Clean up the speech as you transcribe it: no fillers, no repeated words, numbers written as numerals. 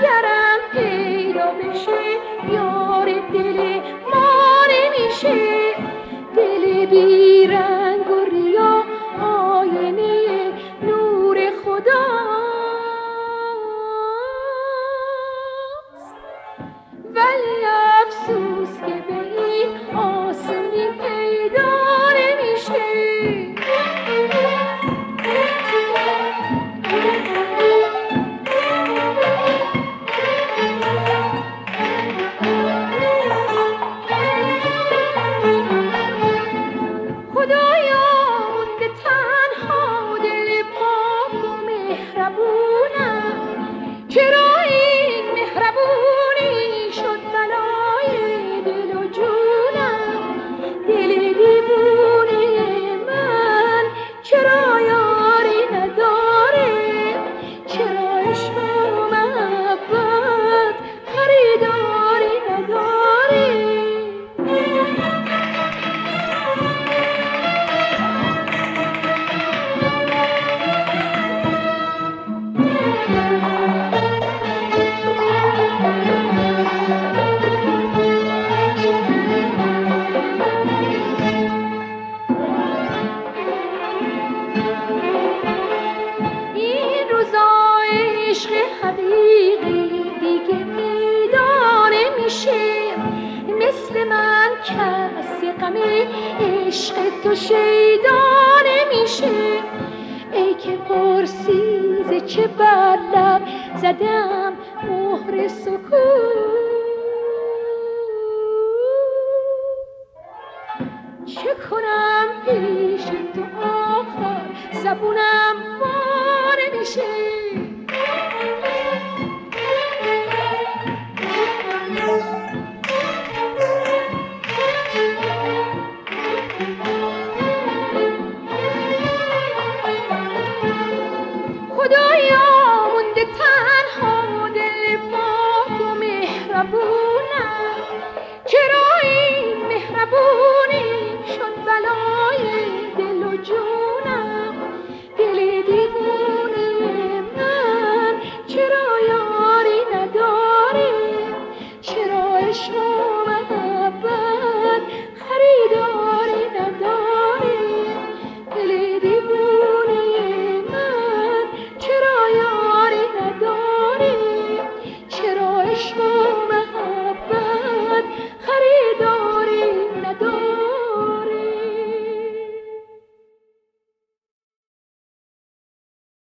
گرم پیدا بشه یار دل ما نمیشه. دل بی رنگ و ریا آینه نور خداست، ولی افسوس که به این آسونی پیدا نمیشه. خدایا مونده تنها دل پاک و مهربونم، چرا این مهربونی شد بلای دل و جونم. دل دیوونه من چرا یاری نداره، چرا عشق و محبت خریداری نداره. این روزا عشق حقیقی دیگه پیدا نمیشه، مثل من کسی غم عشق تو شیدا نمیشه. ای که پرسیز چه بر لب زدم مهر سکوت، چه کنم پیش تو آخر زبونم وار میشه.